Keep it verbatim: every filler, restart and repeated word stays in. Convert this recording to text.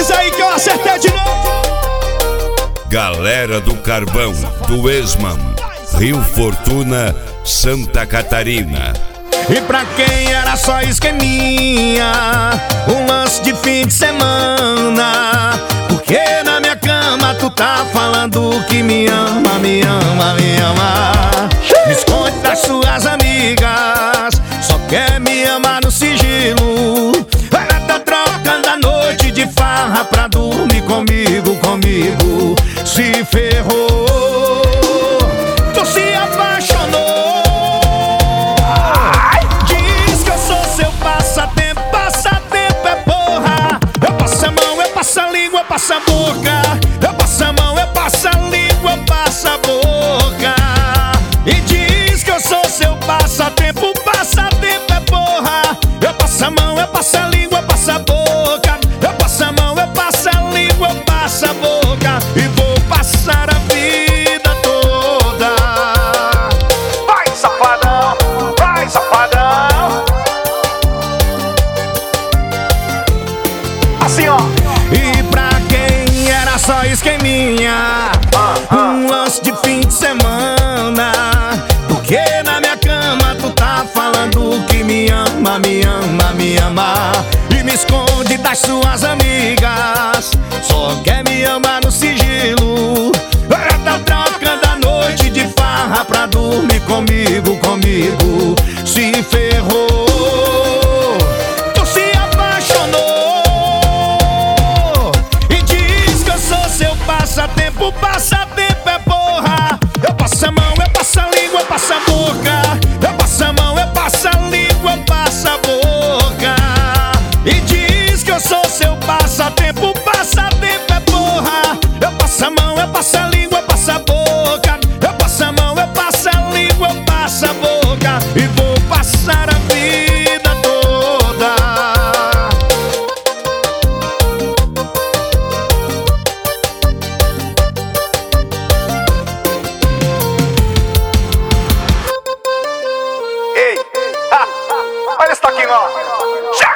Diz aí que eu acertei de novo. Galera do Carvão, do Esman, Rio Fortuna, Santa Catarina. E pra quem era só esqueminha, um lance de fim de semana. Porque na minha cama tu tá falando que me ama, me ama, me ama. Me esconde das suas amigas, só quer me amar no sigilo. Ela tá trocando a noite de farra pra dormir comigo, comigo. Se ferrou, tu se apaixonou. Diz que eu sou seu passatempo, passatempo é porra. Eu passo a mão, eu passo a língua, eu passo a boca. Eu passo a mão, eu passo a língua, eu passo a boca. E diz que eu sou seu passatempo, passatempo é porra. Eu passo a mão, eu passo a língua, eu passo a boca. Eu passo a mão, eu passo a língua, eu passo a boca. E vou passar a vida toda. Vai, safadão, vai, safadão. Assim, ó. E pra quem era só esqueminha, um lance de fim de semana. Porque na minha cama tu tá falando que me ama, me ama, me ama. E me esconde das suas amigas, só quer me amar no sigilo. Ela tá trocando a noite de farra pra dormir comigo, comigo. Se ferrou, tu se apaixonou. E diz que eu sou seu passatempo, passatempo é porra. Eu passo a mão, eu passo a língua, eu passo a boca. Eu passo a mão, eu passo a língua, eu passo a boca. E diz que eu sou seu passatempo, passatempo é porra. Eu passo a mão, eu passo a língua, eu passo a boca. Eu passo a mão, eu passo a língua, eu passo a boca. E vou passar a vida toda. Ei, ha, ha, olha esse toquinho, ó. Já.